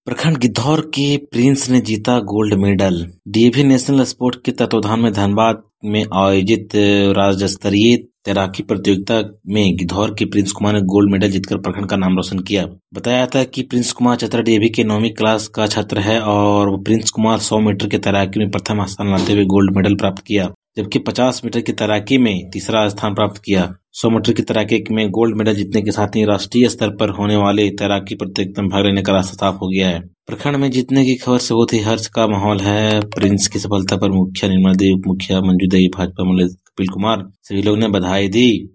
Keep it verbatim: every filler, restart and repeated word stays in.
प्रखंड गिद्धौर के प्रिंस ने जीता gold medal. DAV national sport के तत्वाधान में धनबाद में आयोजित राज्य स्तरीय तैराकी प्रतियोगिता में गिद्धौर के प्रिंस कुमार ने गोल्ड मेडल जीतकर प्रखंड का नाम रोशन किया। बताया जाता है कि प्रिंस कुमार चतरा डीएवी के नौवीं क्लास का छात्र है और वो प्रिंस कुमार सौ मीटर के तैराकी में प्रथम स्थान लाते हुए गोल्ड मेडल प्राप्त किया, जबकि पचास मीटर की तैराकी में तीसरा स्थान प्राप्त किया। सौ मीटर की तैराकी में गोल्ड मेडल जीतने के साथ ही राष्ट्रीय स्तर पर होने वाले तैराकी प्रतियोगिता में भाग लेने का रास्ता साफ हो गया है। प्रखंड में जीतने की खबर से बहुत ही हर्ष का माहौल है। प्रिंस की सफलता पर मुखिया निर्मला देवी, उप मुखिया मंजू देवी, भाजपा मुखिया कपिल कुमार, सभी लोग ने बधाई दी।